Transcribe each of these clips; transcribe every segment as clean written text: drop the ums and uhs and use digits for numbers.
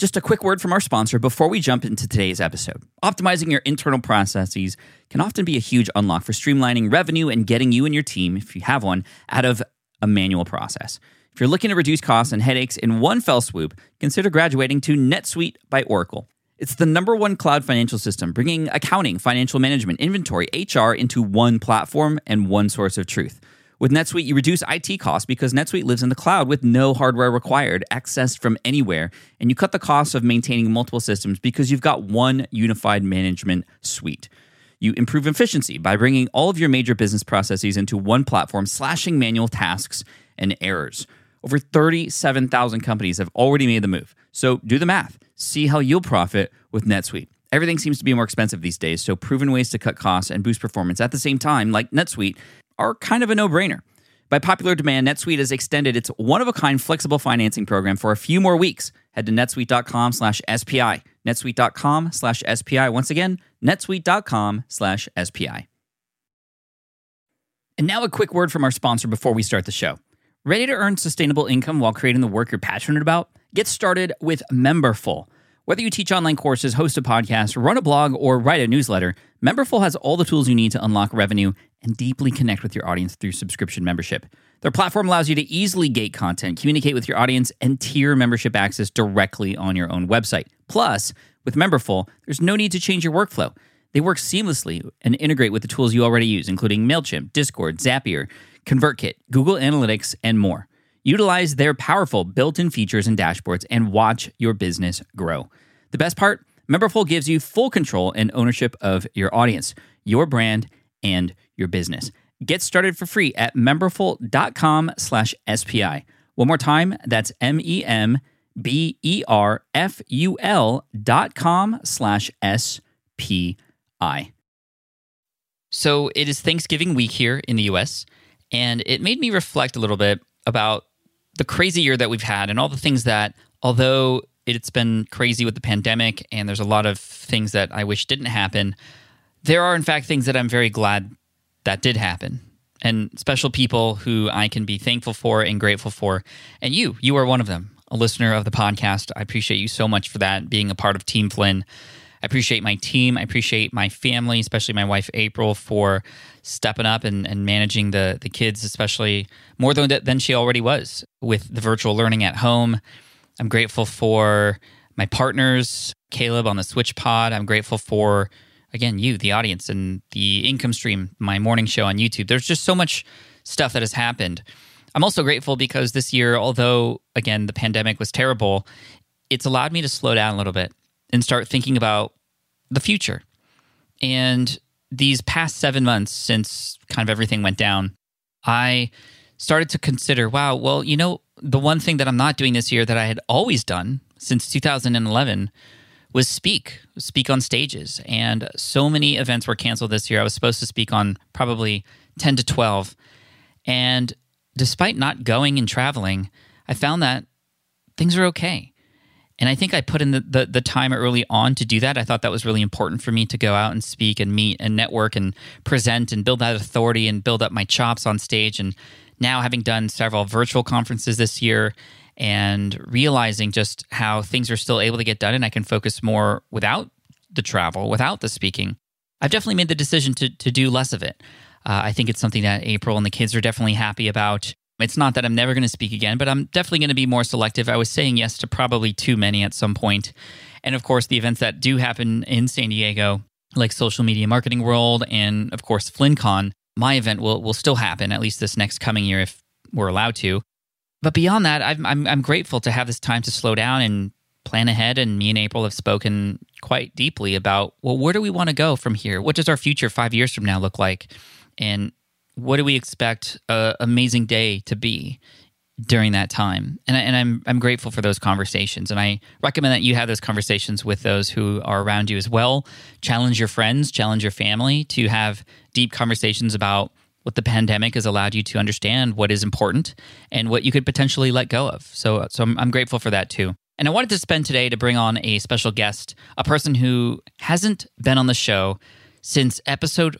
Just a quick word from our sponsor before we jump into today's episode. Optimizing your internal processes can often be a huge unlock for streamlining revenue and getting you and your team, if you have one, out of a manual process. If you're looking to reduce costs and headaches in one fell swoop, consider graduating to NetSuite by Oracle. It's the #1 cloud financial system, bringing accounting, financial management, inventory, HR into one platform and one source of truth. With NetSuite, you reduce IT costs because NetSuite lives in the cloud with no hardware required, accessed from anywhere, and you cut the cost of maintaining multiple systems because you've got one unified management suite. You improve efficiency by bringing all of your major business processes into one platform, slashing manual tasks and errors. Over 37,000 companies have already made the move. So do the math. See how you'll profit with NetSuite. Everything seems to be more expensive these days, so proven ways to cut costs and boost performance at the same time, like NetSuite, are kind of a no-brainer. By popular demand, NetSuite has extended its one-of-a-kind flexible financing program for a few more weeks. Head to netsuite.com/SPI. netsuite.com/SPI. Once again, netsuite.com/SPI. And now a quick word from our sponsor before we start the show. Ready to earn sustainable income while creating the work you're passionate about? Get started with Memberful. Whether you teach online courses, host a podcast, run a blog, or write a newsletter, Memberful has all the tools you need to unlock revenue and deeply connect with your audience through subscription membership. Their platform allows you to easily gate content, communicate with your audience, and tier membership access directly on your own website. Plus, with Memberful, there's no need to change your workflow. They work seamlessly and integrate with the tools you already use, including MailChimp, Discord, Zapier, ConvertKit, Google Analytics, and more. Utilize their powerful built-in features and dashboards and watch your business grow. The best part? Memberful gives you full control and ownership of your audience, your brand, and your business. Get started for free at memberful.com/SPI. One more time, that's memberful.com/SPI. So it is Thanksgiving week here in the US, and it made me reflect a little bit about the crazy year that we've had and all the things that, although it's been crazy with the pandemic and there's a lot of things that I wish didn't happen, there are in fact things that I'm very glad that did happen, and special people who I can be thankful for and grateful for. And you are one of them, a listener of the podcast. I appreciate you so much for that, being a part of Team Flynn. I appreciate my team. I appreciate my family, especially my wife, April, for stepping up and managing the kids, especially more than she already was with the virtual learning at home. I'm grateful for my partners, Caleb on the Switch Pod. I'm grateful for, again, you, the audience, and the income stream, my morning show on YouTube. There's just so much stuff that has happened. I'm also grateful because this year, although, again, the pandemic was terrible, it's allowed me to slow down a little bit and start thinking about the future. And these past 7 months since kind of everything went down, I started to consider, wow, well, the one thing that I'm not doing this year that I had always done since 2011 was speak on stages. And so many events were canceled this year. I was supposed to speak on probably 10 to 12. And despite not going and traveling, I found that things are okay. And I think I put in the time early on to do that. I thought that was really important for me to go out and speak and meet and network and present and build that authority and build up my chops on stage. And now, having done several virtual conferences this year and realizing just how things are still able to get done and I can focus more without the travel, without the speaking, I've definitely made the decision to do less of it. I think it's something that April and the kids are definitely happy about. It's not that I'm never going to speak again, but I'm definitely going to be more selective. I was saying yes to probably too many at some point. And of course, the events that do happen in San Diego, like Social Media Marketing World and of course FlynnCon, my event will still happen, at least this next coming year if we're allowed to. But beyond that, I'm grateful to have this time to slow down and plan ahead. And me and April have spoken quite deeply about, well, where do we want to go from here? What does our future 5 years from now look like? And what do we expect an amazing day to be during that time? And I'm grateful for those conversations. And I recommend that you have those conversations with those who are around you as well. Challenge your friends, challenge your family to have deep conversations about what the pandemic has allowed you to understand, what is important, and what you could potentially let go of. So I'm grateful for that too. And I wanted to spend today to bring on a special guest, a person who hasn't been on the show since episode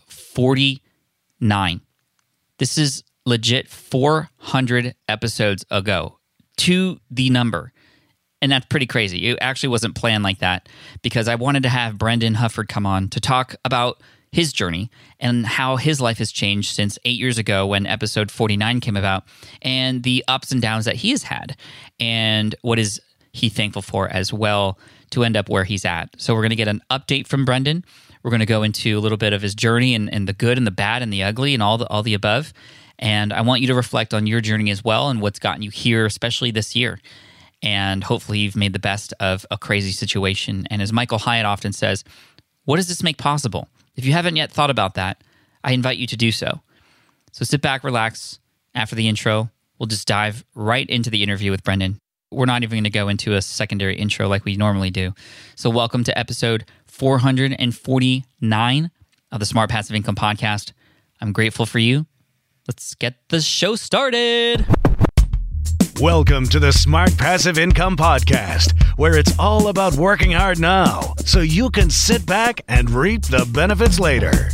49. This is legit 400 episodes ago, to the number. And that's pretty crazy. It actually wasn't planned like that because I wanted to have Brendan Hufford come on to talk about his journey and how his life has changed since 8 years ago when episode 49 came about, and the ups and downs that he has had, and what is he thankful for as well to end up where he's at. So we're going to get an update from Brendan. We're going to go into a little bit of his journey and the good and the bad and the ugly and all the above. And I want you to reflect on your journey as well and what's gotten you here, especially this year. And hopefully you've made the best of a crazy situation. And as Michael Hyatt often says, what does this make possible? If you haven't yet thought about that, I invite you to do so. So sit back, relax. After the intro, we'll just dive right into the interview with Brendan. We're not even going to go into a secondary intro like we normally do. So welcome to episode 449 of the Smart Passive Income Podcast. I'm grateful for you. Let's get the show started. Welcome to the Smart Passive Income Podcast, where it's all about working hard now so you can sit back and reap the benefits later.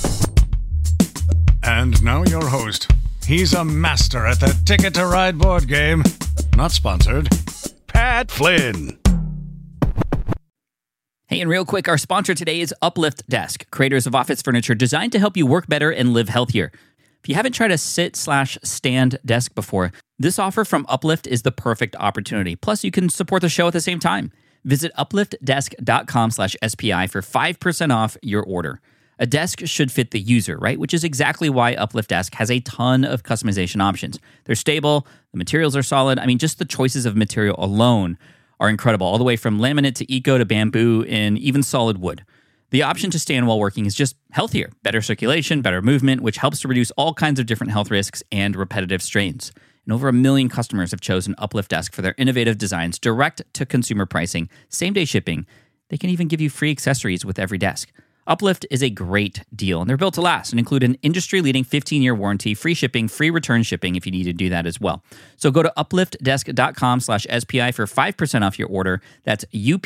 And now your host. He's a master at the Ticket to Ride board game. Not sponsored. Pat Flynn. Hey, and real quick, our sponsor today is Uplift Desk, creators of office furniture designed to help you work better and live healthier. If you haven't tried a sit/stand desk before, this offer from Uplift is the perfect opportunity. Plus, you can support the show at the same time. Visit upliftdesk.com/SPI for 5% off your order. A desk should fit the user, right? Which is exactly why Uplift Desk has a ton of customization options. They're stable, the materials are solid. I mean, just the choices of material alone are incredible, all the way from laminate to eco to bamboo and even solid wood. The option to stand while working is just healthier, better circulation, better movement, which helps to reduce all kinds of different health risks and repetitive strains. And over 1 million customers have chosen Uplift Desk for their innovative designs, direct to consumer pricing, same-day shipping. They can even give you free accessories with every desk. Uplift is a great deal, and they're built to last and include an industry-leading 15-year warranty, free shipping, free return shipping if you need to do that as well. So go to upliftdesk.com/SPI for 5% off your order. That's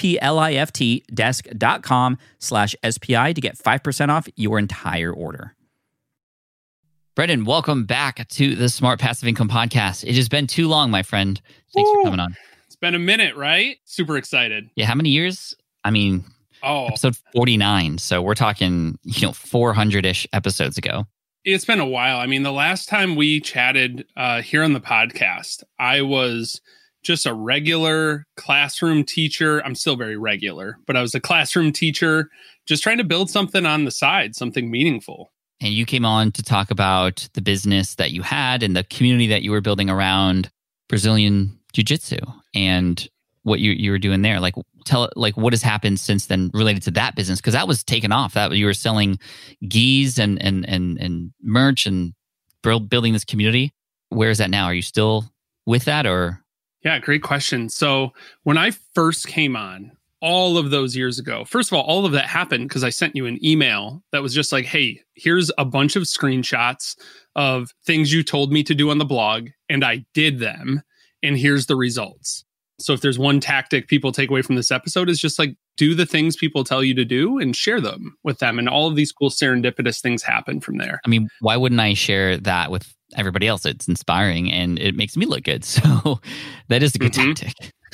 upliftdesk.com/SPI to get 5% off your entire order. Brendan, welcome back to the Smart Passive Income Podcast. It has been too long, my friend. Thanks for coming on. It's been a minute, right? Super excited. Yeah, how many years? I mean... episode 49. So we're talking, 400-ish episodes ago. It's been a while. I mean, the last time we chatted here on the podcast, I was just a regular classroom teacher. I'm still very regular, but I was a classroom teacher just trying to build something on the side, something meaningful. And you came on to talk about the business that you had and the community that you were building around Brazilian Jiu-Jitsu and what you were doing there. Tell what has happened since then related to that business, because that was taken off. That you were selling gis and merch and building this community. Where is that now? Are you still with that or? Yeah, great question. So when I first came on all of those years ago, first of all of that happened because I sent you an email that was just like, hey, here's a bunch of screenshots of things you told me to do on the blog, and I did them, and here's the results. So if there's one tactic people take away from this episode is just do the things people tell you to do and share them with them. And all of these cool serendipitous things happen from there. I mean, why wouldn't I share that with everybody else? It's inspiring and it makes me look good. So that is a good tactic.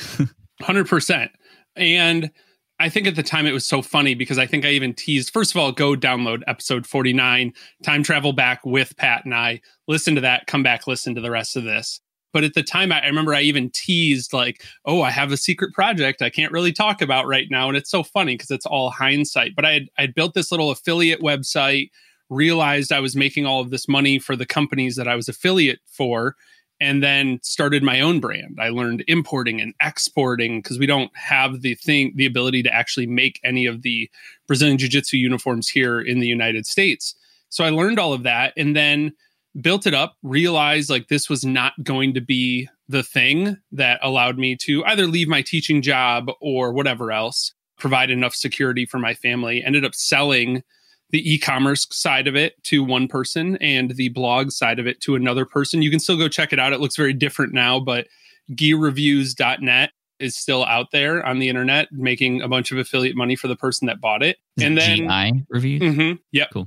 100%. And I think at the time it was so funny because I think I even teased, first of all, go download episode 49, time travel back with Pat and I, listen to that, come back, listen to the rest of this. But at the time, I remember I even teased I have a secret project I can't really talk about right now. And it's so funny because it's all hindsight. But I'd built this little affiliate website, realized I was making all of this money for the companies that I was affiliate for, and then started my own brand. I learned importing and exporting because we don't have the ability to actually make any of the Brazilian Jiu-Jitsu uniforms here in the United States. So I learned all of that and then built it up, realized this was not going to be the thing that allowed me to either leave my teaching job or whatever else, provide enough security for my family. Ended up selling the e-commerce side of it to one person and the blog side of it to another person. You can still go check it out. It looks very different now, but gireviews.net is still out there on the internet making a bunch of affiliate money for the person that bought it. And then GI Reviews? Yep. Cool.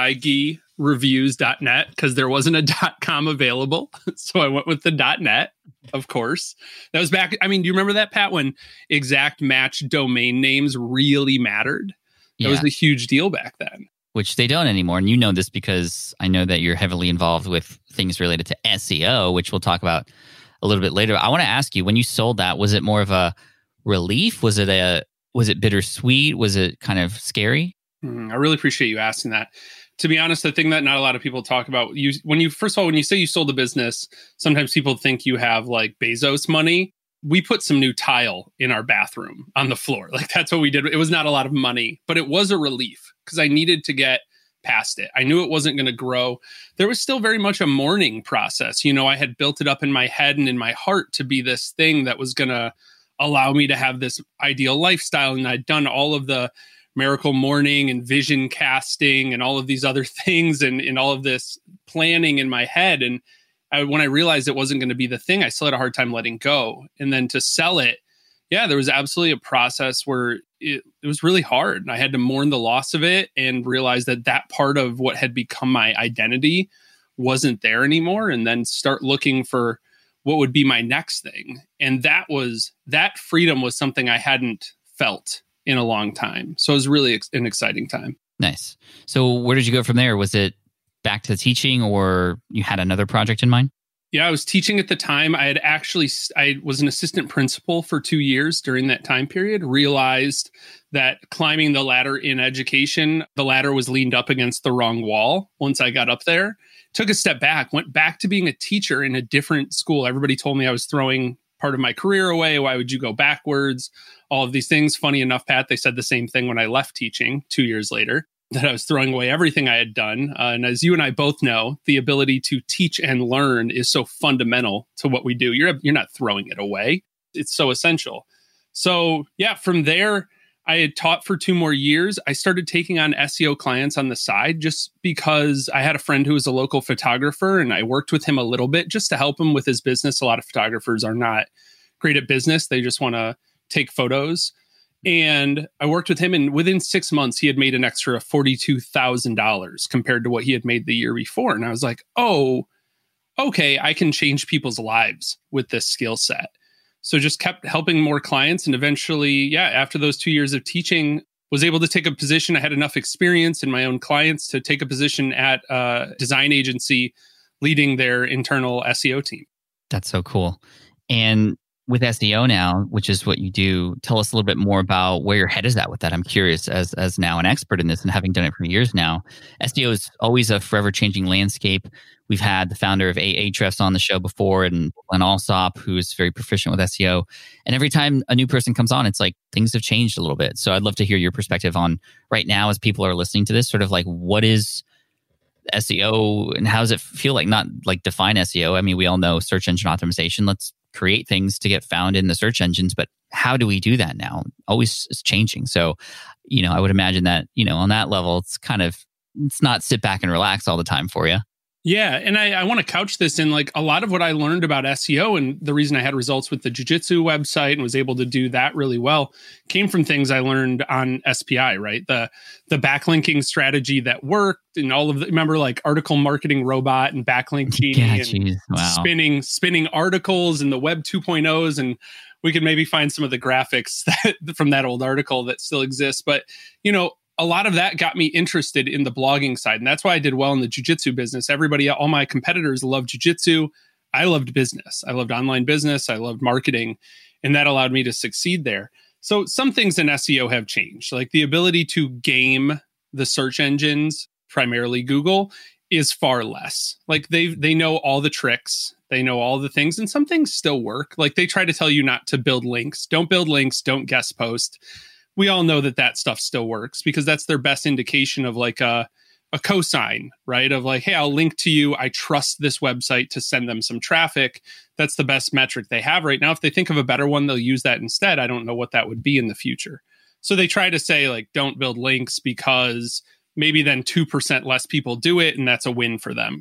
GIGreviews.net, because there wasn't a .com available. So I went with the .net, of course. That was back. I mean, do you remember that, Pat, when exact match domain names really mattered? That was a huge deal back then. Which they don't anymore. And you know this because I know that you're heavily involved with things related to SEO, which we'll talk about a little bit later. I want to ask you, when you sold that, was it more of a relief? Was it bittersweet? Was it kind of scary? I really appreciate you asking that. To be honest, the thing that not a lot of people talk about, when you say you sold a business, sometimes people think you have like Bezos money. We put some new tile in our bathroom on the floor. Like that's what we did. It was not a lot of money, but it was a relief because I needed to get past it. I knew it wasn't going to grow. There was still very much a mourning process. You know, I had built it up in my head and in my heart to be this thing that was going to allow me to have this ideal lifestyle. And I'd done all of the miracle morning and vision casting and all of these other things and all of this planning in my head. And when I realized it wasn't going to be the thing, I still had a hard time letting go. And then to sell it, there was absolutely a process where it was really hard. And I had to mourn the loss of it and realize that part of what had become my identity wasn't there anymore. And then start looking for what would be my next thing. And that freedom was something I hadn't felt in a long time. So it was really an exciting time. Nice. So where did you go from there? Was it back to teaching or you had another project in mind? Yeah, I was teaching at the time. I was an assistant principal for 2 years during that time period, realized that climbing the ladder in education, the ladder was leaned up against the wrong wall. Once I got up there, took a step back, went back to being a teacher in a different school. Everybody told me I was throwing part of my career away. Why would you go backwards? All of these things. Funny enough, Pat, they said the same thing when I left teaching 2 years later, that I was throwing away everything I had done. And as you and I both know, the ability to teach and learn is so fundamental to what we do. You're not throwing it away. It's so essential. So from there, I had taught for 2 more years. I started taking on SEO clients on the side just because I had a friend who was a local photographer and I worked with him a little bit just to help him with his business. A lot of photographers are not great at business. They just want to take photos. And I worked with him, and within 6 months, he had made an extra $42,000 compared to what he had made the year before. And I was like, oh, okay, I can change people's lives with this skill set. So just kept helping more clients. And eventually, after those 2 years of teaching, was able to take a position. I had enough experience in my own clients to take a position at a design agency leading their internal SEO team. That's so cool. And with SEO now, which is what you do, tell us a little bit more about where your head is at with that. I'm curious, as now an expert in this and having done it for years now. SEO is always a forever changing landscape. We've had the founder of Ahrefs on the show before, and Glenn Alsop, who is very proficient with SEO. And every time a new person comes on, it's like things have changed a little bit. So I'd love to hear your perspective on right now, as people are listening to this, sort of like what is SEO and how does it feel like? Not like define SEO. I mean, we all know search engine optimization. Let's create things to get found in the search engines, but how do we do that now? Always is changing. So, I would imagine that, on that level, it's not sit back and relax all the time for you. Yeah. And I want to couch this in like a lot of what I learned about SEO, and the reason I had results with the Jiu-Jitsu website and was able to do that really well came from things I learned on SPI, right? The backlinking strategy that worked and all of the, remember like Article Marketing Robot and Backlink Genie and spinning articles and the Web 2.0s. And we could maybe find some of the graphics from that old article that still exists. But, a lot of that got me interested in the blogging side. And that's why I did well in the jiu-jitsu business. All my competitors loved jiu-jitsu. I loved business. I loved online business. I loved marketing. And that allowed me to succeed there. So some things in SEO have changed. Like the ability to game the search engines, primarily Google, is far less. Like they know all the tricks. They know all the things. And some things still work. Like they try to tell you not to build links. Don't build links. Don't guest post. We all know that stuff still works because that's their best indication of like a cosign, right? Of like, hey, I'll link to you. I trust this website to send them some traffic. That's the best metric they have right now. If they think of a better one, they'll use that instead. I don't know what that would be in the future. So they try to say like, don't build links because maybe then 2% less people do it. And that's a win for them.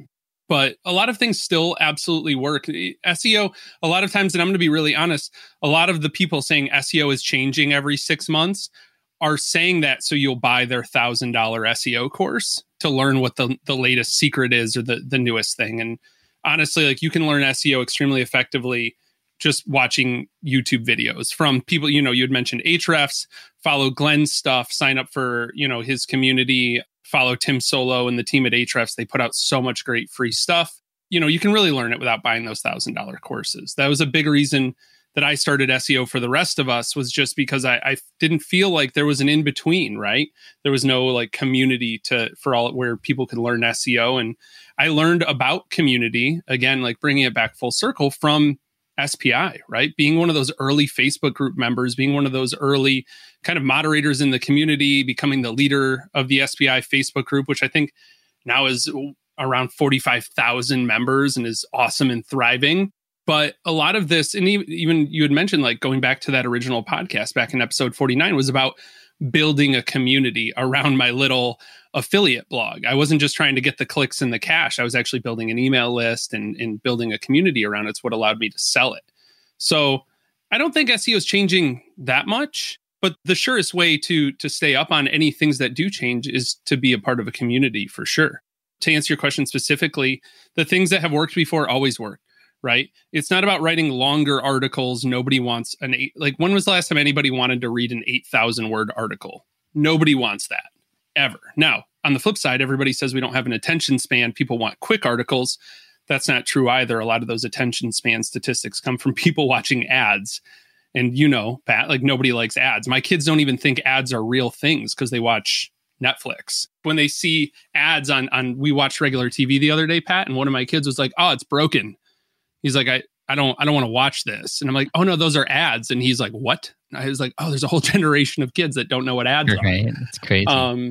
But a lot of things still absolutely work. SEO, a lot of times, and I'm going to be really honest, a lot of the people saying SEO is changing every 6 months are saying that so you'll buy their $1,000 SEO course to learn what the latest secret is or the newest thing. And honestly, like, you can learn SEO extremely effectively just watching YouTube videos from people, you had mentioned Ahrefs, follow Glenn's stuff, sign up for, his community, follow Tim Solo and the team at Ahrefs. They put out so much great free stuff. You can really learn it without buying those $1,000 courses. That was a big reason that I started SEO for the rest of us, was just because I didn't feel like there was an in-between, right? There was no like community for all where people could learn SEO. And I learned about community, again, like bringing it back full circle, from SPI, right? Being one of those early Facebook group members, being one of those early kind of moderators in the community, becoming the leader of the SPI Facebook group, which I think now is around 45,000 members and is awesome and thriving. But a lot of this, and even you had mentioned, like, going back to that original podcast back in episode 49, was about building a community around my little affiliate blog. I wasn't just trying to get the clicks and the cash. I was actually building an email list and building a community around it. It's what allowed me to sell it. So I don't think SEO is changing that much, but the surest way to stay up on any things that do change is to be a part of a community, for sure. To answer your question specifically, the things that have worked before always work. Right? It's not about writing longer articles. Nobody wants when was the last time anybody wanted to read an 8,000 word article? Nobody wants that, ever. Now, on the flip side, everybody says we don't have an attention span. People want quick articles. That's not true either. A lot of those attention span statistics come from people watching ads. And Pat, like, nobody likes ads. My kids don't even think ads are real things because they watch Netflix. When they see ads on we watched regular TV the other day, Pat, and one of my kids was like, "Oh, it's broken." He's like, I don't want to watch this. And I'm like, "Oh no, those are ads." And he's like, "What?" And I was like, "Oh, there's a whole generation of kids that don't know what ads are." Right. It's crazy.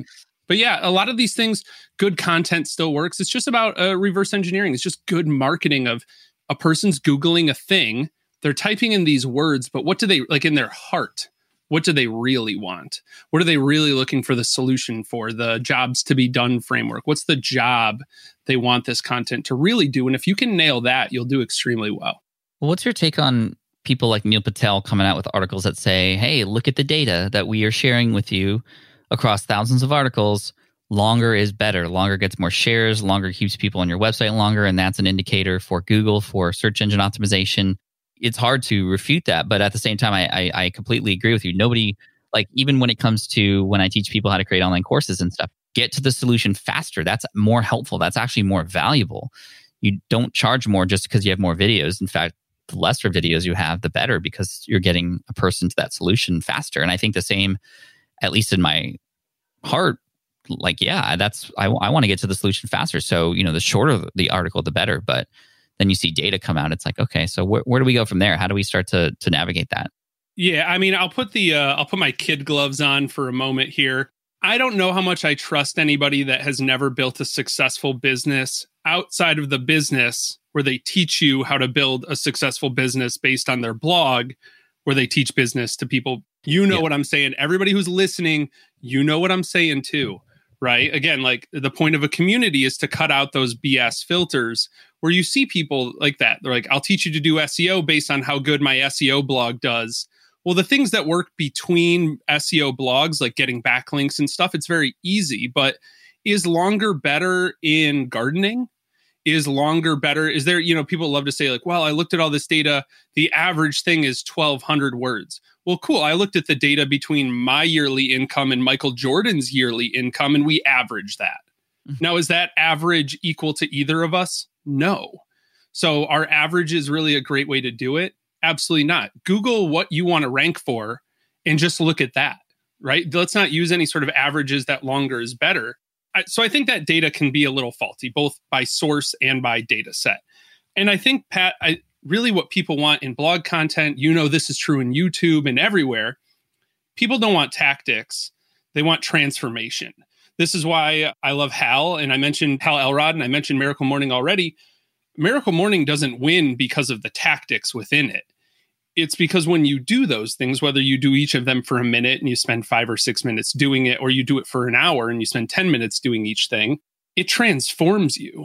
But yeah, a lot of these things, good content still works. It's just about reverse engineering. It's just good marketing of a person's Googling a thing. They're typing in these words, but what do they, like, in their heart? What do they really want? What are they really looking for the solution for? The jobs to be done framework. What's the job they want this content to really do? And if you can nail that, you'll do extremely well. Well, what's your take on people like Neil Patel coming out with articles that say, hey, look at the data that we are sharing with you across thousands of articles. Longer is better. Longer gets more shares. Longer keeps people on your website longer. And that's an indicator for Google, for search engine optimization. It's hard to refute that. But at the same time, I completely agree with you. Nobody, like, even when it comes to when I teach people how to create online courses and stuff, get to the solution faster. That's more helpful. That's actually more valuable. You don't charge more just because you have more videos. In fact, the lesser videos you have, the better, because you're getting a person to that solution faster. And I think the same, at least in my heart, like, yeah, I want to get to the solution faster. So, the shorter the article, the better. But then you see data come out. It's like, okay, so where do we go from there? How do we start to navigate that? Yeah, I mean, I'll put my kid gloves on for a moment here. I don't know how much I trust anybody that has never built a successful business outside of the business where they teach you how to build a successful business based on their blog, where they teach business to people. What I'm saying. Everybody who's listening, what I'm saying too, right? Again, like, the point of a community is to cut out those BS filters where you see people like that. They're like, I'll teach you to do SEO based on how good my SEO blog does. Well, the things that work between SEO blogs, like getting backlinks and stuff, it's very easy. But is longer better in gardening? Is longer better? Is there, people love to say, like, well, I looked at all this data. The average thing is 1,200 words. Well, cool. I looked at the data between my yearly income and Michael Jordan's yearly income, and we average that. Mm-hmm. Now, is that average equal to either of us? No. So our average is really a great way to do it. Absolutely not. Google what you want to rank for and just look at that, right? Let's not use any sort of averages that longer is better. So I think that data can be a little faulty, both by source and by data set. And I think, Pat, really what people want in blog content, this is true in YouTube and everywhere. People don't want tactics. They want transformation. This is why I love Hal, and I mentioned Hal Elrod, and I mentioned Miracle Morning already. Miracle Morning doesn't win because of the tactics within it. It's because when you do those things, whether you do each of them for a minute and you spend 5 or 6 minutes doing it, or you do it for an hour and you spend 10 minutes doing each thing, it transforms you.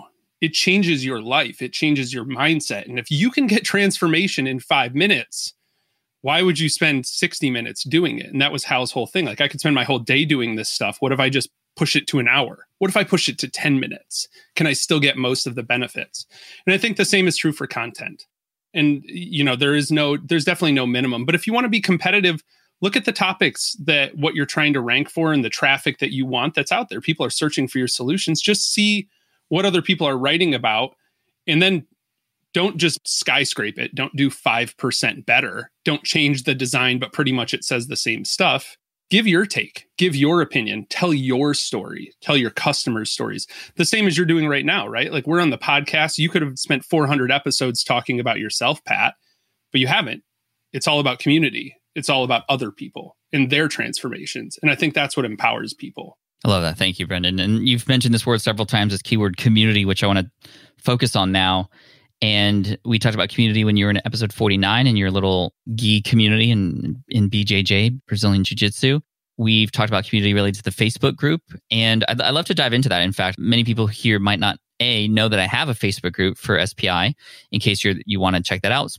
it changes your life. It changes your mindset. And if you can get transformation in 5 minutes, why would you spend 60 minutes doing it? And that was Hal's whole thing. Like, I could spend my whole day doing this stuff. What if I just push it to an hour? What if I push it to 10 minutes? Can I still get most of the benefits? And I think the same is true for content. And, there's definitely no minimum. But if you want to be competitive, look at the topics that what you're trying to rank for and the traffic that you want that's out there. People are searching for your solutions. Just see what other people are writing about, and then don't just skyscrape it. Don't do 5% better. Don't change the design, but pretty much it says the same stuff. Give your take, give your opinion, tell your story, tell your customers' stories. The same as you're doing right now, right? Like, we're on the podcast. You could have spent 400 episodes talking about yourself, Pat, but you haven't. It's all about community. It's all about other people and their transformations. And I think that's what empowers people. I love that. Thank you, Brendan. And you've mentioned this word several times, this keyword community, which I want to focus on now. And we talked about community when you were in episode 49 in your little gi community in BJJ, Brazilian Jiu-Jitsu. We've talked about community related to the Facebook group. And I'd love to dive into that. In fact, many people here might not know that I have a Facebook group for SPI. In case you want to check that out,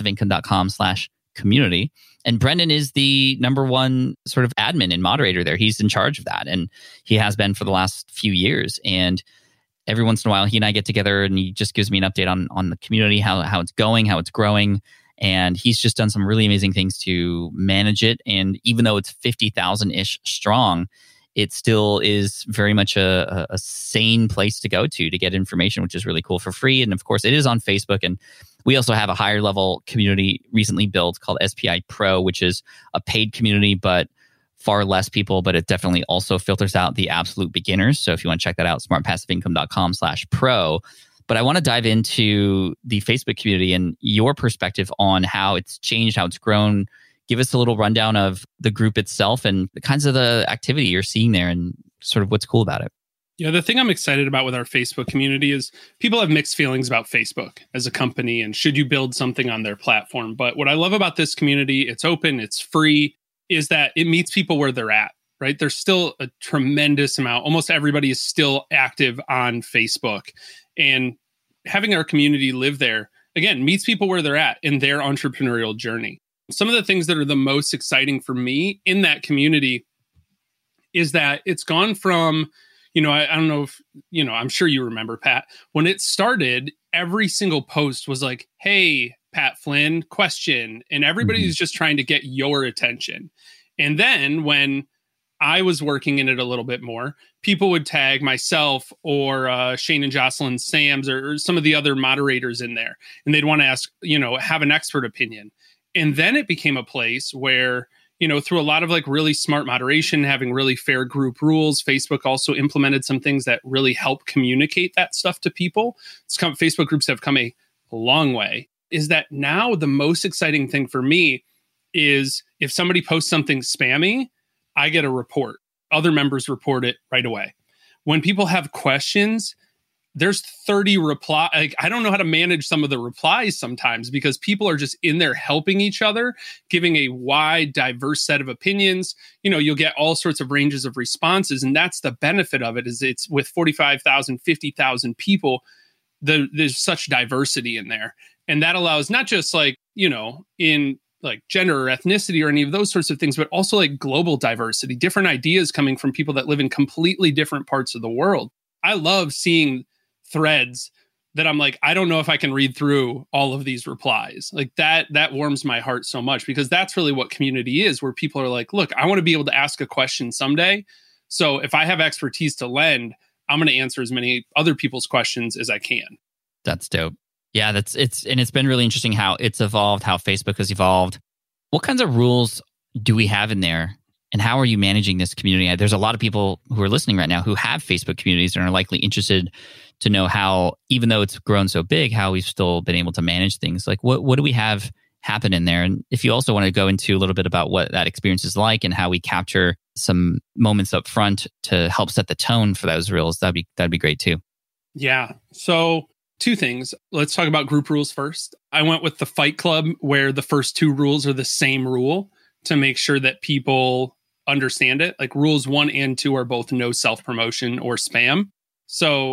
smartpassiveincome.com/community. And Brendan is the number one sort of admin and moderator there. He's in charge of that. And he has been for the last few years. And every once in a while, he and I get together and he just gives me an update on the community, how it's going, how it's growing. And he's just done some really amazing things to manage it. And even though it's 50,000-ish strong, it still is very much a sane place to go to get information, which is really cool, for free. And of course, it is on Facebook. And we also have a higher level community recently built called SPI Pro, which is a paid community, but far less people, but it definitely also filters out the absolute beginners. So if you want to check that out, smartpassiveincome.com/pro. But I want to dive into the Facebook community and your perspective on how it's changed, how it's grown. Give us a little rundown of the group itself and the kinds of the activity you're seeing there and sort of what's cool about it. Yeah, the thing I'm excited about with our Facebook community is people have mixed feelings about Facebook as a company and should you build something on their platform. But what I love about this community, it's open, it's free, is that it meets people where they're at, right? There's still a tremendous amount. Almost everybody is still active on Facebook. And having our community live there, again, meets people where they're at in their entrepreneurial journey. Some of the things that are the most exciting for me in that community is that it's gone from, I don't know if, I'm sure you remember, Pat, when it started, every single post was like, hey, Pat Flynn, question. And everybody's just trying to get your attention. And then when I was working in it a little bit more, people would tag myself or Shane and Jocelyn Sams or some of the other moderators in there. And they'd want to ask, have an expert opinion. And then it became a place where, through a lot of like really smart moderation, having really fair group rules, Facebook also implemented some things that really help communicate that stuff to people. Facebook groups have come a long way. Is that now the most exciting thing for me is if somebody posts something spammy, I get a report. Other members report it right away. When people have questions, there's 30 replies. Like, I don't know how to manage some of the replies sometimes because people are just in there helping each other, giving a wide, diverse set of opinions. You'll get all sorts of ranges of responses. And that's the benefit of it, is it's with 45,000, 50,000 people, there's such diversity in there. And that allows not just like, in like gender or ethnicity or any of those sorts of things, but also like global diversity, different ideas coming from people that live in completely different parts of the world. I love seeing threads that I'm like, I don't know if I can read through all of these replies. Like that warms my heart so much, because that's really what community is, where people are like, look, I want to be able to ask a question someday. So if I have expertise to lend, I'm going to answer as many other people's questions as I can. That's dope. Yeah, it's been really interesting how it's evolved, how Facebook has evolved. What kinds of rules do we have in there? And how are you managing this community? There's a lot of people who are listening right now who have Facebook communities and are likely interested to know how, even though it's grown so big, how we've still been able to manage things. Like what do we have happen in there? And if you also want to go into a little bit about what that experience is like and how we capture some moments up front to help set the tone for those reels, that'd be great too. Yeah. So 2 things. Let's talk about group rules first. I went with the Fight Club, where the first 2 rules are the same rule to make sure that people understand it. Like rules 1 and 2 are both no self-promotion or spam. So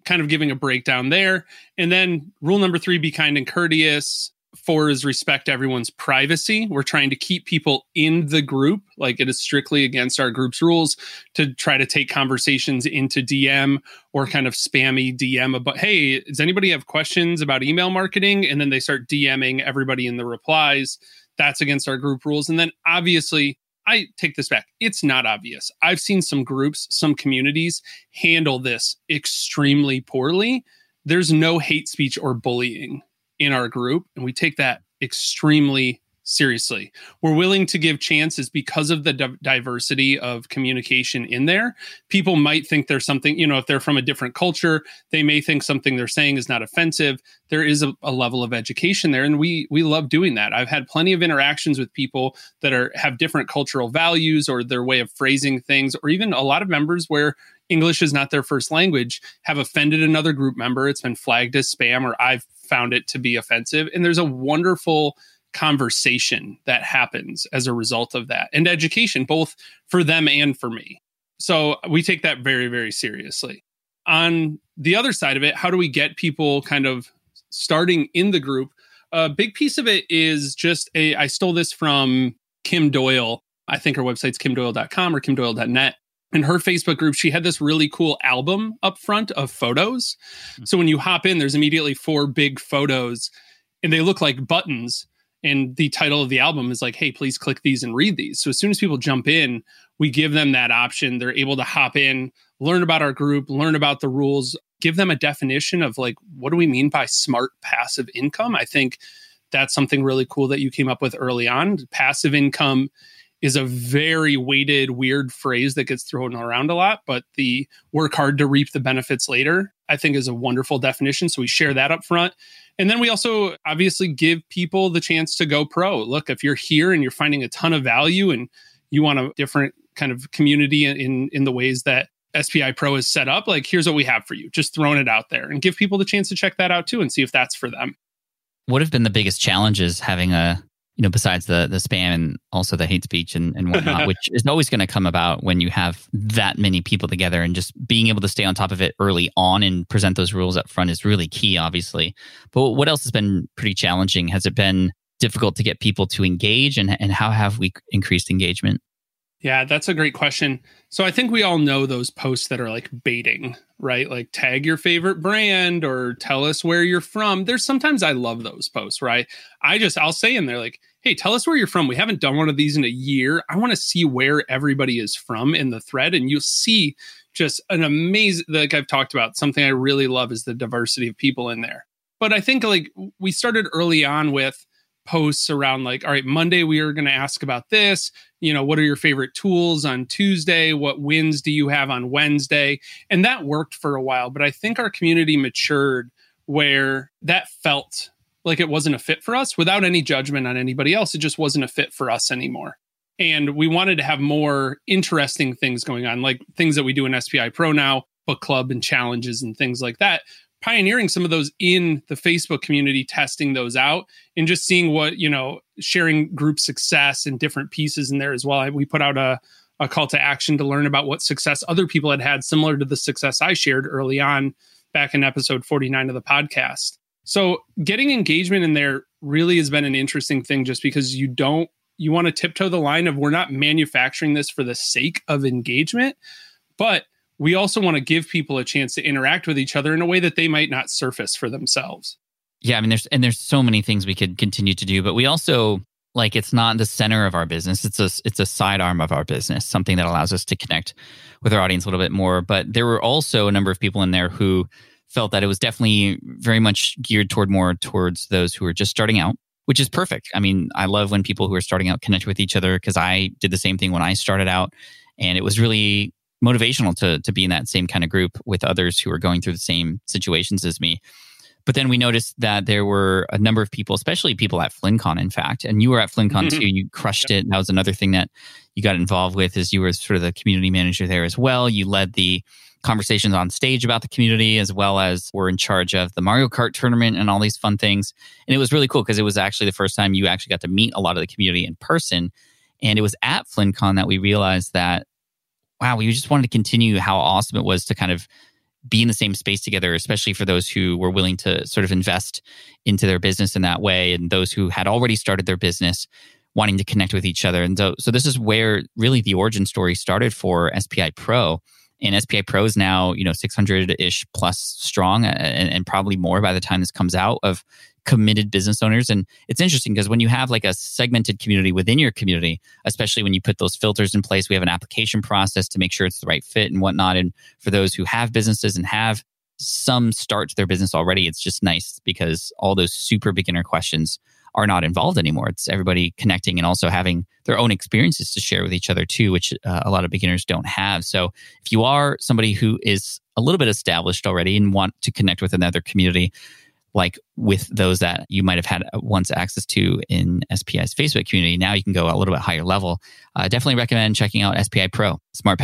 kind of giving a breakdown there. And then rule number 3, be kind and courteous. 4 is respect everyone's privacy. We're trying to keep people in the group. Like, it is strictly against our group's rules to try to take conversations into DM or kind of spammy DM about, hey, does anybody have questions about email marketing? And then they start DMing everybody in the replies. That's against our group rules. And then obviously, I take this back. It's not obvious. I've seen some groups, some communities handle this extremely poorly. There's no hate speech or bullying in our group, and we take that extremely seriously. We're willing to give chances because of the diversity of communication in there. People might think there's something, if they're from a different culture, they may think something they're saying is not offensive. There is a level of education there, and we love doing that. I've had plenty of interactions with people that have different cultural values or their way of phrasing things, or even a lot of members where English is not their first language have offended another group member. It's been flagged as spam, or I've found it to be offensive. And there's a wonderful conversation that happens as a result of that, and education, both for them and for me. So we take that very, very seriously. On the other side of it, how do we get people kind of starting in the group? A big piece of it is I stole this from Kim Doyle. I think her website's kimdoyle.com or kimdoyle.net. In her Facebook group, she had this really cool album up front of photos. So when you hop in, there's immediately 4 big photos, and they look like buttons. And the title of the album is like, hey, please click these and read these. So as soon as people jump in, we give them that option. They're able to hop in, learn about our group, learn about the rules, give them a definition of like, what do we mean by smart passive income? I think that's something really cool that you came up with early on. Passive income is a very weighted, weird phrase that gets thrown around a lot, but the work hard to reap the benefits later, I think, is a wonderful definition. So we share that up front. And then we also obviously give people the chance to go pro. Look, if you're here and you're finding a ton of value and you want a different kind of community in the ways that SPI Pro is set up, like, here's what we have for you. Just throwing it out there, and give people the chance to check that out too and see if that's for them. What have been the biggest challenges having besides the spam and also the hate speech and whatnot, which is always going to come about when you have that many people together, and just being able to stay on top of it early on and present those rules up front is really key, obviously. But what else has been pretty challenging? Has it been difficult to get people to engage, and how have we increased engagement? Yeah, that's a great question. So I think we all know those posts that are like baiting, right? Like, tag your favorite brand or tell us where you're from. Sometimes I love those posts, right? I'll say in there like, hey, tell us where you're from. We haven't done one of these in a year. I want to see where everybody is from in the thread. And you'll see just an amazing, like I've talked about, something I really love is the diversity of people in there. But I think like we started early on with posts around like, all right, Monday, we are going to ask about this. What are your favorite tools on Tuesday? What wins do you have on Wednesday? And that worked for a while. But I think our community matured where that felt like it wasn't a fit for us, without any judgment on anybody else. It just wasn't a fit for us anymore. And we wanted to have more interesting things going on, like things that we do in SPI Pro now, book club and challenges and things like that. Pioneering some of those in the Facebook community, testing those out and just seeing what, sharing group success and different pieces in there as well. We put out a call to action to learn about what success other people had similar to the success I shared early on back in episode 49 of the podcast. So getting engagement in there really has been an interesting thing, just because you want to tiptoe the line of, we're not manufacturing this for the sake of engagement, but we also want to give people a chance to interact with each other in a way that they might not surface for themselves. Yeah, I mean, there's so many things we could continue to do, but we also, like, it's not the center of our business. It's a sidearm of our business, something that allows us to connect with our audience a little bit more. But there were also a number of people in there who felt that it was definitely very much geared towards those who are just starting out, which is perfect. I mean, I love when people who are starting out connect with each other, because I did the same thing when I started out, and it was really motivational to be in that same kind of group with others who are going through the same situations as me. But then we noticed that there were a number of people, especially people at FlynnCon, in fact, and you were at FlynnCon too. You crushed it. That was another thing that you got involved with, is you were sort of the community manager there as well. You led the conversations on stage about the community, as well as were in charge of the Mario Kart tournament and all these fun things. And it was really cool because it was actually the first time you actually got to meet a lot of the community in person. And it was at FlynnCon that we realized that, wow, we just wanted to continue how awesome it was to kind of be in the same space together, especially for those who were willing to sort of invest into their business in that way, and those who had already started their business wanting to connect with each other. And so this is where really the origin story started for SPI Pro. And SPI Pro is now, 600-ish plus strong and probably more by the time this comes out, of committed business owners. And it's interesting because when you have like a segmented community within your community, especially when you put those filters in place, we have an application process to make sure it's the right fit and whatnot. And for those who have businesses and have some start to their business already, it's just nice because all those super beginner questions are not involved anymore. It's everybody connecting and also having their own experiences to share with each other too, which a lot of beginners don't have. So if you are somebody who is a little bit established already and want to connect with another community, like with those that you might have had once access to in SPI's Facebook community, now you can go a little bit higher level. Definitely recommend checking out SPI Pro,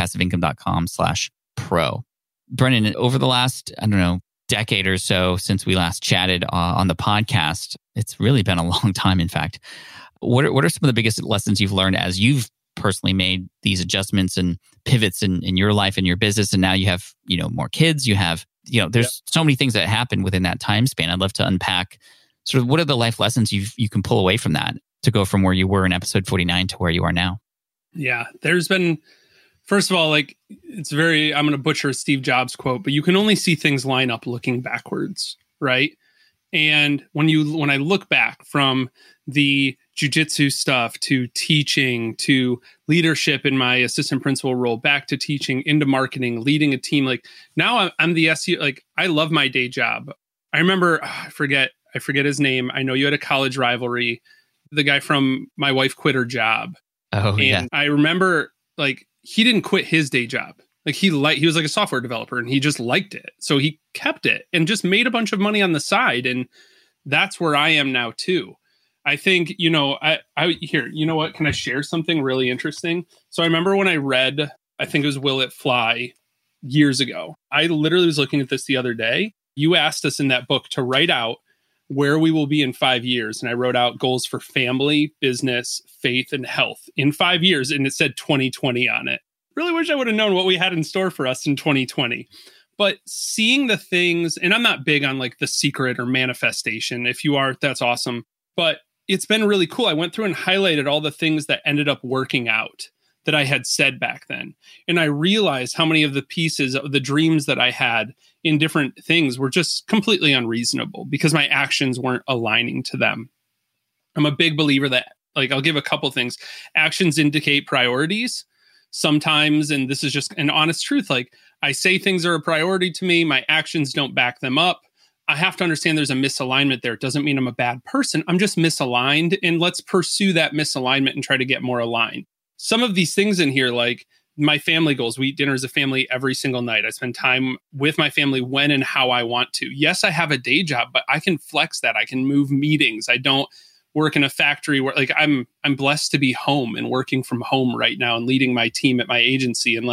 smartpassiveincome.com/pro. Brendan, over the last, decade or so since we last chatted on the podcast, it's really been a long time, in fact. What are some of the biggest lessons you've learned as you've personally made these adjustments and pivots in your life and your business? And now you have, more kids, you have, there's so many things that happen within that time span. I'd love to unpack sort of what are the life lessons you can pull away from that to go from where you were in episode 49 to where you are now. Yeah, there's been, first of all, I'm going to butcher a Steve Jobs quote, but you can only see things line up looking backwards, right? And when I look back from the jiu-jitsu stuff to teaching to leadership in my assistant principal role, back to teaching, into marketing, leading a team, now I'm the SEO. I love my day job. I remember, I forget his name. I know you had a college rivalry. The guy from My Wife Quit Her Job. Oh, and yeah. I remember he didn't quit his day job. He was like a software developer and he just liked it. So he kept it and just made a bunch of money on the side. And that's where I am now too. I think, here, you know what? Can I share something really interesting? So I remember when I read, I think it was Will It Fly years ago. I literally was looking at this the other day. You asked us in that book to write out where we will be in 5 years. And I wrote out goals for family, business, faith, and health in 5 years. And it said 2020 on it. Really wish I would have known what we had in store for us in 2020. But seeing the things, and I'm not big on The Secret or manifestation. If you are, that's awesome. But it's been really cool. I went through and highlighted all the things that ended up working out that I had said back then. And I realized how many of the pieces of the dreams that I had in different things were just completely unreasonable because my actions weren't aligning to them. I'm a big believer that, I'll give a couple things. Actions indicate priorities sometimes, and this is just an honest truth. I say things are a priority to me, my actions don't back them up. I have to understand there's a misalignment there. It doesn't mean I'm a bad person. I'm just misaligned, and let's pursue that misalignment and try to get more aligned. Some of these things in here, my family goals, we eat dinner as a family every single night. I spend time with my family when and how I want to. Yes, I have a day job, but I can flex that. I can move meetings. I don't work in a factory where I'm blessed to be home and working from home right now and leading my team at my agency. And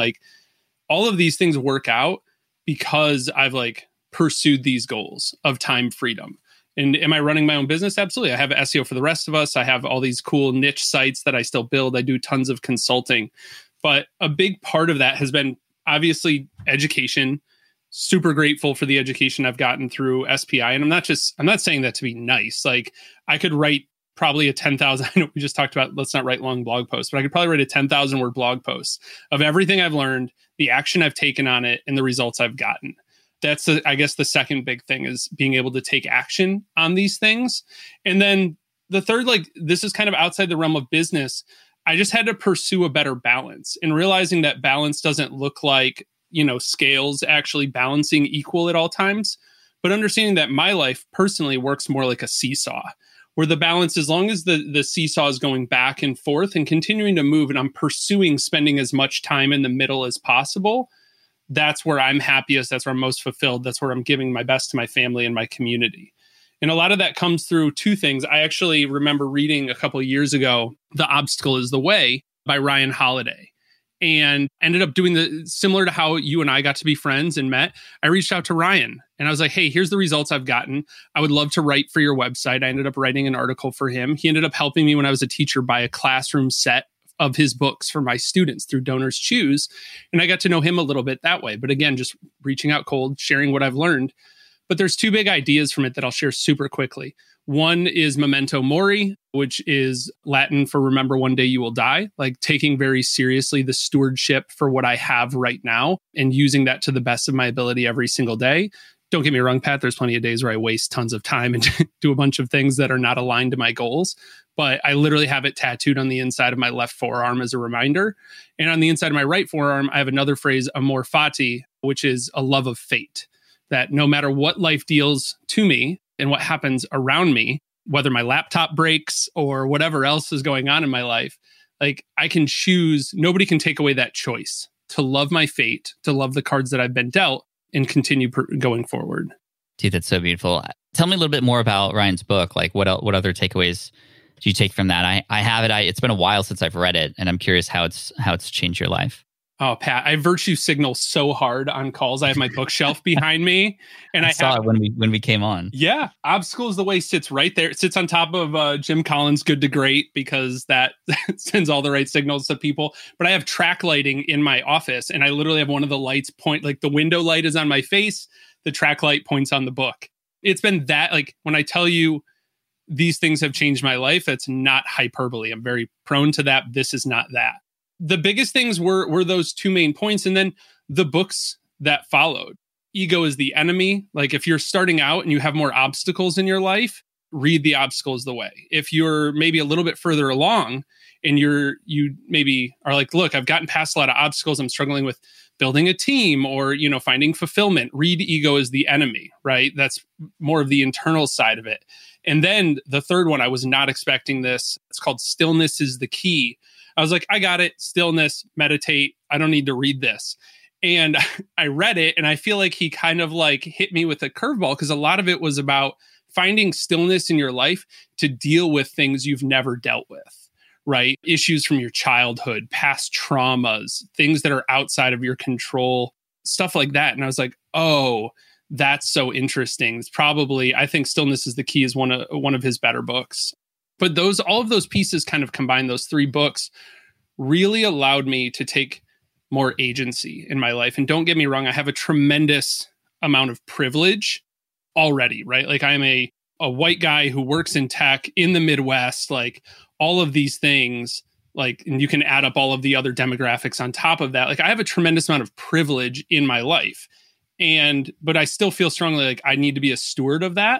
all of these things work out because I've pursued these goals of time freedom. And am I running my own business? Absolutely. I have SEO for the rest of us. I have all these cool niche sites that I still build. I do tons of consulting. But a big part of that has been obviously education. Super grateful for the education I've gotten through SPI. And I'm not saying that to be nice. I could write probably a 10,000, I know we just talked about, let's not write long blog posts, but I could probably write a 10,000 word blog post of everything I've learned, the action I've taken on it, and the results I've gotten. That's, I guess, the second big thing is being able to take action on these things. And then the third, this is kind of outside the realm of business. I just had to pursue a better balance, and realizing that balance doesn't look like, scales actually balancing equal at all times, but understanding that my life personally works more like a seesaw, where the balance, as long as the seesaw is going back and forth and continuing to move, and I'm pursuing spending as much time in the middle as possible, that's where I'm happiest. That's where I'm most fulfilled. That's where I'm giving my best to my family and my community. And a lot of that comes through two things. I actually remember reading a couple of years ago, The Obstacle is the Way by Ryan Holiday, and ended up doing similar to how you and I got to be friends and met. I reached out to Ryan and I was like, hey, here's the results I've gotten. I would love to write for your website. I ended up writing an article for him. He ended up helping me when I was a teacher buy a classroom set of his books for my students through Donors Choose. And I got to know him a little bit that way. But again, just reaching out cold, sharing what I've learned. But there's two big ideas from it that I'll share super quickly. One is Memento Mori, which is Latin for remember one day you will die, like taking very seriously the stewardship for what I have right now and using that to the best of my ability every single day. Don't get me wrong, Pat, there's plenty of days where I waste tons of time and do a bunch of things that are not aligned to my goals. But I literally have it tattooed on the inside of my left forearm as a reminder. And on the inside of my right forearm, I have another phrase, amor fati, which is a love of fate. That no matter what life deals to me and what happens around me, whether my laptop breaks or whatever else is going on in my life, like I can choose, nobody can take away that choice to love my fate, to love the cards that I've been dealt and continue going forward. Dude, that's so beautiful. Tell me a little bit more about Ryan's book. Like what other takeaways do you take from that? I have it. It's been a while since I've read it and I'm curious how it's changed your life. Oh, Pat, I virtue signal so hard on calls. I have my bookshelf behind me. And I saw it when we came on. Yeah. Obstacle is the Way sits right there. It sits on top of Jim Collins' Good to Great because that sends all the right signals to people. But I have track lighting in my office and I literally have one of the lights point, like the window light is on my face. The track light points on the book. It's been that, like when I tell you these things have changed my life, it's not hyperbole. I'm very prone to that. This is not that. The biggest things were those two main points. And then the books that followed. Ego is the Enemy. Like if you're starting out and you have more obstacles in your life, read The Obstacle is the Way. If you're maybe a little bit further along and you maybe are like, look, I've gotten past a lot of obstacles. I'm struggling with building a team or, finding fulfillment. Read Ego is the Enemy, right? That's more of the internal side of it. And then the third one, I was not expecting this. It's called Stillness is the Key. I was like, I got it. Stillness, meditate. I don't need to read this. And I read it and I feel like he kind of like hit me with a curveball because a lot of it was about finding stillness in your life to deal with things you've never dealt with, right? Issues from your childhood, past traumas, things that are outside of your control, stuff like that. And I was like, oh, that's so interesting. It's probably, I think Stillness is the Key is one of his better books. But all of those pieces kind of combined, those three books really allowed me to take more agency in my life. And don't get me wrong, I have a tremendous amount of privilege already, right? Like I'm a white guy who works in tech in the Midwest, like all of these things, like, and you can add up all of the other demographics on top of that. Like I have a tremendous amount of privilege in my life. But I still feel strongly like I need to be a steward of that.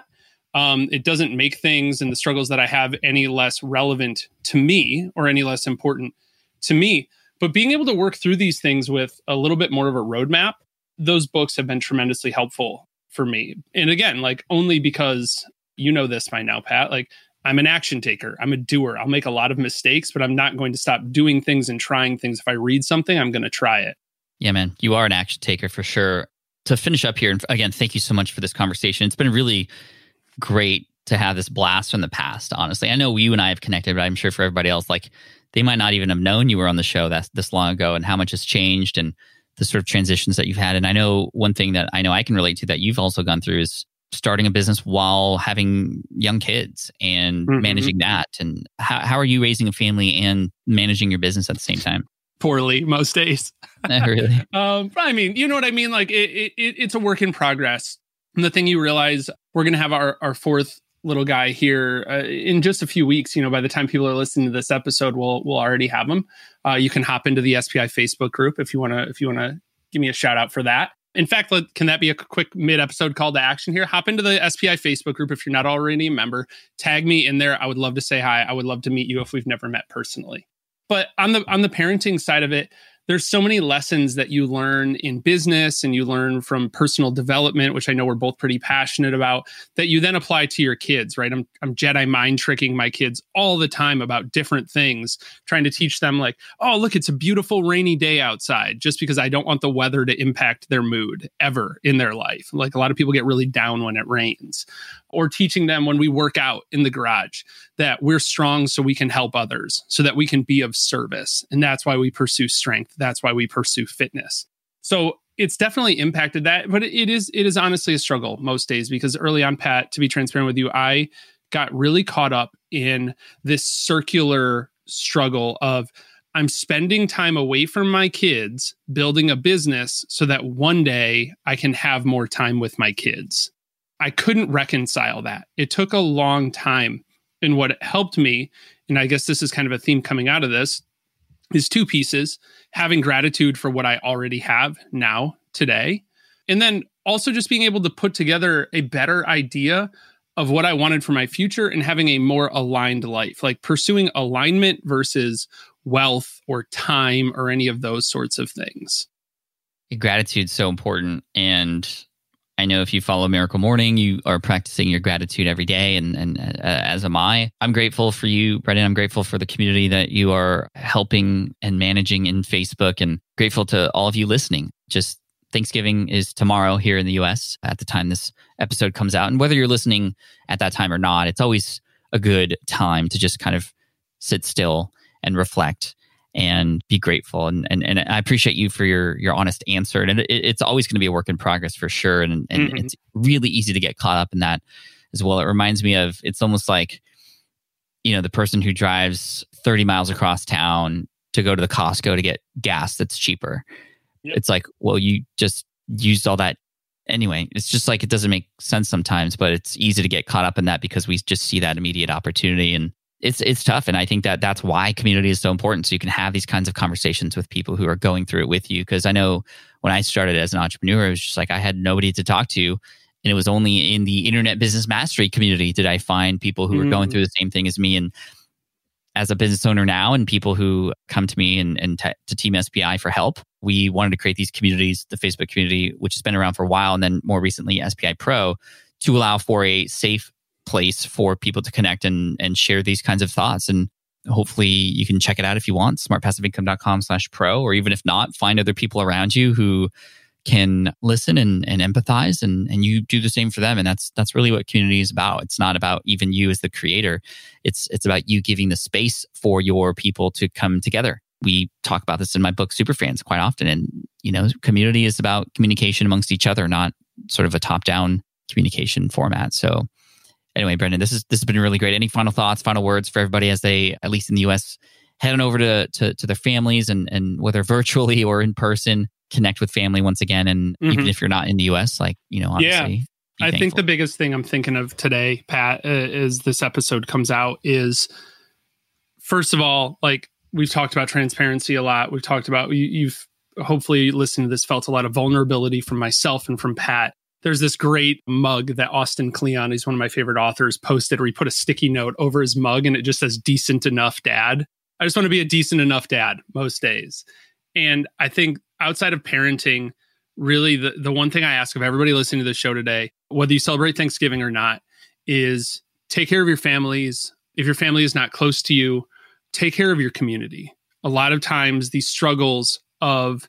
It doesn't make things and the struggles that I have any less relevant to me or any less important to me. But being able to work through these things with a little bit more of a roadmap, those books have been tremendously helpful for me. And again, like only because you know this by now, Pat, like I'm an action taker. I'm a doer. I'll make a lot of mistakes, but I'm not going to stop doing things and trying things. If I read something, I'm going to try it. Yeah, man, you are an action taker for sure. To finish up here, and again, thank you so much for this conversation. It's been really great to have this blast from the past, honestly. I know you and I have connected, but I'm sure for everybody else, like they might not even have known you were on the show this long ago and how much has changed and the sort of transitions that you've had. And I know one thing that I know I can relate to that you've also gone through is starting a business while having young kids and managing that. And how are you raising a family and managing your business at the same time? Poorly most days. Really? I mean, you know what I mean? Like it's a work in progress. And the thing you realize, we're going to have our fourth little guy here in just a few weeks. By the time people are listening to this episode, we'll already have him. You can hop into the SPI Facebook group if you want to give me a shout out for that. In fact, can that be a quick mid-episode call to action here? Hop into the SPI Facebook group if you're not already a member. Tag me in there. I would love to say hi. I would love to meet you if we've never met personally. But on the parenting side of it, there's so many lessons that you learn in business and you learn from personal development, which I know we're both pretty passionate about, that you then apply to your kids, right? I'm Jedi mind tricking my kids all the time about different things, trying to teach them like, oh, look, it's a beautiful rainy day outside, just because I don't want the weather to impact their mood ever in their life. Like a lot of people get really down when it rains. Or teaching them when we work out in the garage that we're strong so we can help others, so that we can be of service. And that's why we pursue strength. That's why we pursue fitness. So it's definitely impacted that. But it is honestly a struggle most days, because early on, Pat, to be transparent with you, I got really caught up in this circular struggle of I'm spending time away from my kids, building a business so that one day I can have more time with my kids. I couldn't reconcile that. It took a long time. And what helped me, and I guess this is kind of a theme coming out of this, is two pieces: having gratitude for what I already have now, today, and then also just being able to put together a better idea of what I wanted for my future and having a more aligned life, like pursuing alignment versus wealth or time or any of those sorts of things. Gratitude is so important. And I know if you follow Miracle Morning, you are practicing your gratitude every day, and as am I. I'm grateful for you, Brendan. I'm grateful for the community that you are helping and managing in Facebook, and grateful to all of you listening. Just Thanksgiving is tomorrow here in the US at the time this episode comes out. And whether you're listening at that time or not, it's always a good time to just kind of sit still and reflect and be grateful. And I appreciate you for your honest answer. And it's always going to be a work in progress for sure. And it's really easy to get caught up in that as well. It reminds me of, it's almost like, the person who drives 30 miles across town to go to the Costco to get gas that's cheaper. Yep. It's like, well, you just used all that anyway. It's just like, it doesn't make sense sometimes, but it's easy to get caught up in that because we just see that immediate opportunity, and it's tough. And I think that's why community is so important. So you can have these kinds of conversations with people who are going through it with you. Because I know when I started as an entrepreneur, it was just like I had nobody to talk to. And it was only in the Internet Business Mastery community did I find people who were going through the same thing as me. And as a business owner now, and people who come to me and to Team SPI for help, we wanted to create these communities, the Facebook community, which has been around for a while, and then more recently SPI Pro, to allow for a safe place for people to connect and share these kinds of thoughts. And hopefully you can check it out if you want, smartpassiveincome.com/pro, or even if not, find other people around you who can listen and empathize, and you do the same for them. And that's really what community is about. It's not about even you as the creator. It's about you giving the space for your people to come together. We talk about this in my book, Superfans, quite often. And, community is about communication amongst each other, not sort of a top-down communication format. So anyway, Brendan, this has been really great. Any final thoughts, final words for everybody as they, at least in the US, head on over to their families and whether virtually or in person, connect with family once again. And even if you're not in the US, obviously. Yeah. I think the biggest thing I'm thinking of today, Pat, as this episode comes out is, first of all, we've talked about transparency a lot. We've talked about, you've hopefully listened to this, felt a lot of vulnerability from myself and from Pat. There's this great mug that Austin Kleon, he's one of my favorite authors, posted, where he put a sticky note over his mug and it just says, "Decent enough dad." I just want to be a decent enough dad most days. And I think outside of parenting, really the one thing I ask of everybody listening to this show today, whether you celebrate Thanksgiving or not, is take care of your families. If your family is not close to you, take care of your community. A lot of times these struggles of,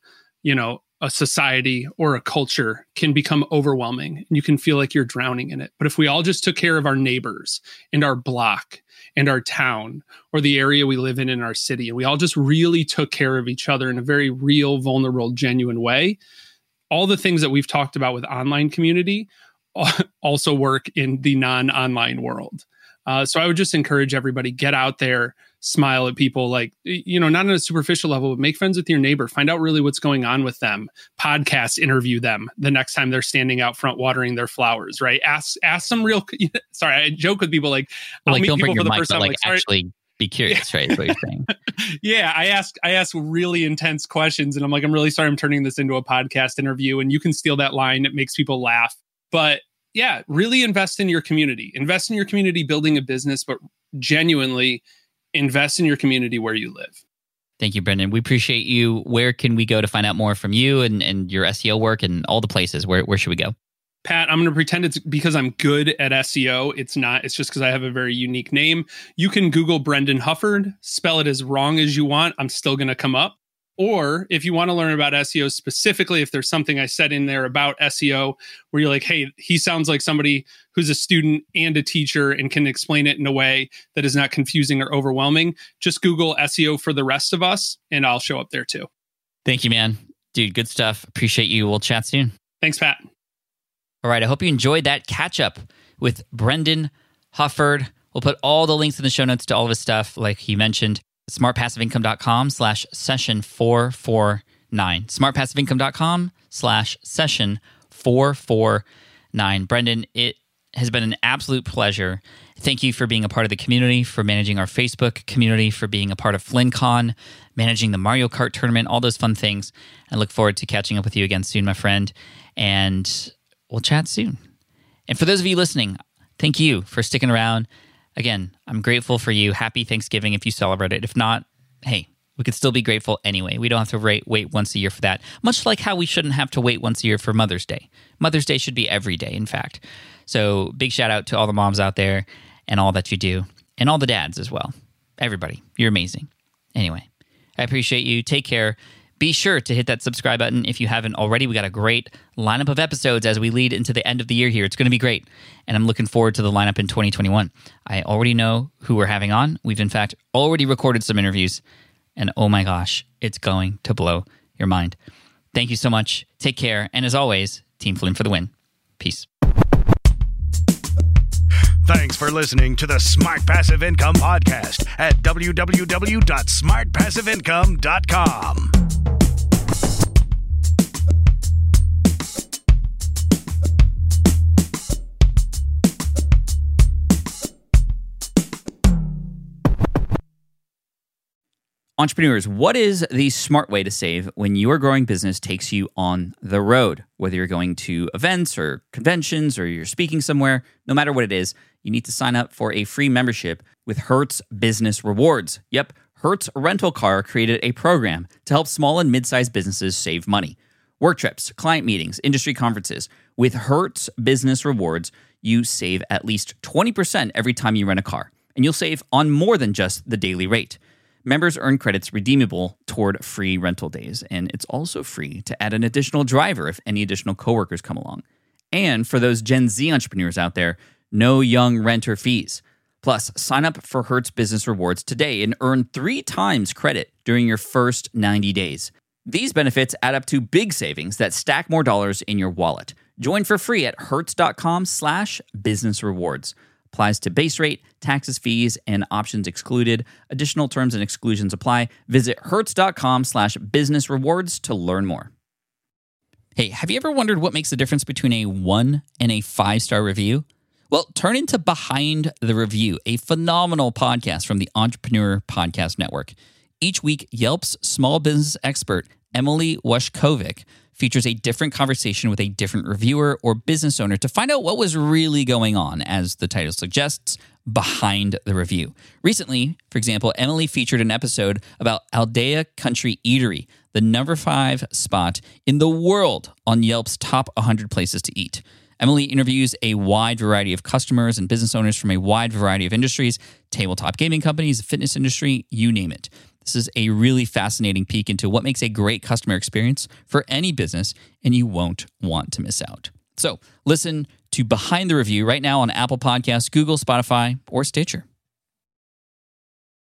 a society or a culture can become overwhelming, and you can feel like you're drowning in it. But if we all just took care of our neighbors and our block and our town or the area we live in our city, and we all just really took care of each other in a very real, vulnerable, genuine way, all the things that we've talked about with online community also work in the non-online world. So I would just encourage everybody, get out there, smile at people, not on a superficial level, but make friends with your neighbor. Find out really what's going on with them. Podcast, interview them the next time they're standing out front watering their flowers, right? Ask some real, sorry, I joke with people I'll meet people for the first time. Actually be curious, right? Is what you're saying. Yeah, I ask really intense questions, and I'm really sorry I'm turning this into a podcast interview, and you can steal that line. It makes people laugh. But yeah, really invest in your community. Invest in your community building a business, but genuinely invest in your community where you live. Thank you, Brendan. We appreciate you. Where can we go to find out more from you and your SEO work and all the places? Where should we go? Pat, I'm going to pretend it's because I'm good at SEO. It's not. It's just because I have a very unique name. You can Google Brendan Hufford, spell it as wrong as you want. I'm still going to come up. Or if you want to learn about SEO specifically, if there's something I said in there about SEO where you're like, hey, he sounds like somebody who's a student and a teacher and can explain it in a way that is not confusing or overwhelming, just Google SEO for the rest of us and I'll show up there too. Thank you, man. Dude, good stuff. Appreciate you. We'll chat soon. Thanks, Pat. All right. I hope you enjoyed that catch up with Brendan Hufford. We'll put all the links in the show notes to all of his stuff, like he mentioned. smartpassiveincome.com/session449. smartpassiveincome.com/session449. Brendan, it has been an absolute pleasure. Thank you for being a part of the community, for managing our Facebook community, for being a part of FlynnCon, managing the Mario Kart tournament, all those fun things. I look forward to catching up with you again soon, my friend, and we'll chat soon. And for those of you listening, thank you for sticking around. Again, I'm grateful for you. Happy Thanksgiving if you celebrate it. If not, hey, we could still be grateful anyway. We don't have to wait once a year for that, much like how we shouldn't have to wait once a year for Mother's Day. Mother's Day should be every day, in fact. So big shout out to all the moms out there and all that you do, and all the dads as well. Everybody, you're amazing. Anyway, I appreciate you. Take care. Be sure to hit that subscribe button if you haven't already. We got a great lineup of episodes as we lead into the end of the year here. It's going to be great, and I'm looking forward to the lineup in 2021. I already know who we're having on. We've, in fact, already recorded some interviews, and oh my gosh, it's going to blow your mind. Thank you so much. Take care, and as always, Team Flynn for the win. Peace. Thanks for listening to the Smart Passive Income Podcast at www.smartpassiveincome.com. Entrepreneurs, what is the smart way to save when your growing business takes you on the road? Whether you're going to events or conventions or you're speaking somewhere, no matter what it is, you need to sign up for a free membership with Hertz Business Rewards. Yep, Hertz Rental Car created a program to help small and mid-sized businesses save money. Work trips, client meetings, industry conferences. With Hertz Business Rewards, you save at least 20% every time you rent a car, and you'll save on more than just the daily rate. Members earn credits redeemable toward free rental days, and it's also free to add an additional driver if any additional coworkers come along. And for those Gen Z entrepreneurs out there, no young renter fees. Plus, sign up for Hertz Business Rewards today and earn 3 times credit during your first 90 days. These benefits add up to big savings that stack more dollars in your wallet. Join for free at hertz.com/business rewards. Applies to base rate, taxes, fees, and options excluded. Additional terms and exclusions apply. Visit hertz.com/business rewards to learn more. Hey, have you ever wondered what makes the difference between a 1 and a 5-star review? Well, turn into Behind the Review, a phenomenal podcast from the Entrepreneur Podcast Network. Each week, Yelp's small business expert, Emily Washkovic, features a different conversation with a different reviewer or business owner to find out what was really going on, as the title suggests, behind the review. Recently, for example, Emily featured an episode about Aldea Country Eatery, the number 5 spot in the world on Yelp's top 100 places to eat. Emily interviews a wide variety of customers and business owners from a wide variety of industries, tabletop gaming companies, the fitness industry, you name it. This is a really fascinating peek into what makes a great customer experience for any business, and you won't want to miss out. So listen to Behind the Review right now on Apple Podcasts, Google, Spotify, or Stitcher.